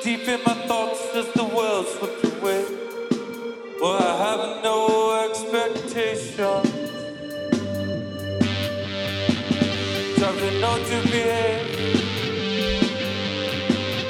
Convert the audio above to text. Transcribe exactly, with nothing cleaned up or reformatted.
deep in my thoughts as the world slipped away. Well, I have no expectation. Trying not to behave.